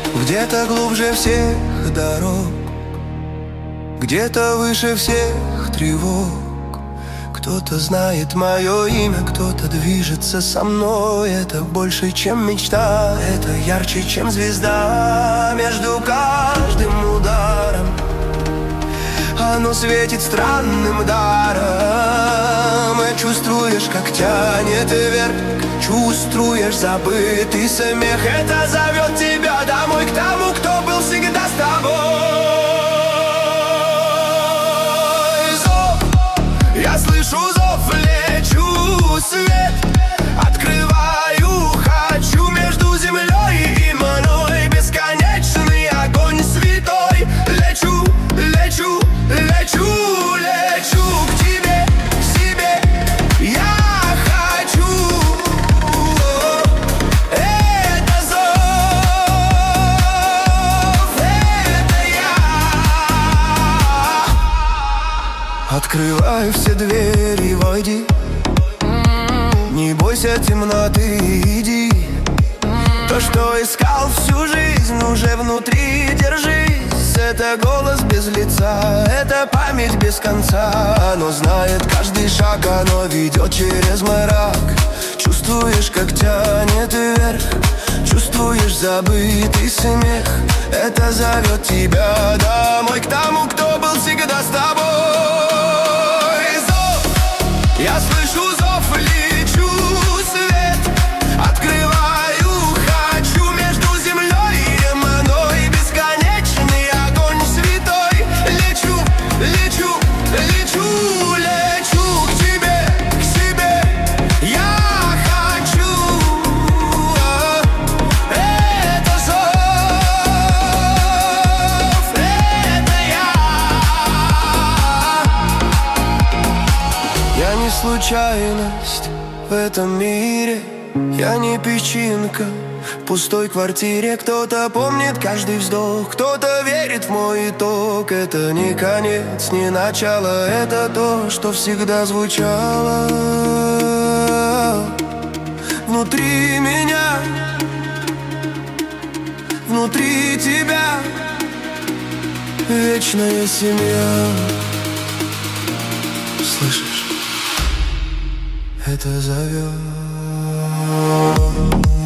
Где-то глубже всех дорог, где-то выше всех тревог. Кто-то знает мое имя, кто-то движется со мной. Это больше, чем мечта, это ярче, чем звезда. Между каждым ударом оно светит странным даром. И чувствуешь, как тянет вверх, чувствуешь забытый смех. Это зовет тебя домой, к тому, кто был всегда с тобой. Зов, я слышу зов, лечу свет, открываю, хочу между землей и мной. Бесконечный огонь святой. Лечу, лечу, лечу, лечу к тебе, к себе. Я хочу. Это зов, это я. Открываю все двери, войди. Не бойся темноты, иди. То, что искал всю жизнь, уже внутри, держись. Это голос без лица, это память без конца. Оно знает каждый шаг, оно ведет через мрак. Чувствуешь, как тянет вверх, чувствуешь забытый смех. Это зовет тебя домой, к тому, кто был всегда с тобой. Зов, я слышу зов, лечу свет, открываю, хочу между землей и мной. Бесконечный огонь святой. Лечу, лечу, лечу, лечу к тебе, к себе. Я хочу. Это зов, это я не случайность в этом мире, я не песчинка в пустой квартире. Кто-то помнит каждый вздох, кто-то верит в мой итог. Это не конец, не начало, это то, что всегда звучало внутри меня, внутри тебя. Вечная семья. Слышишь? Это зовет.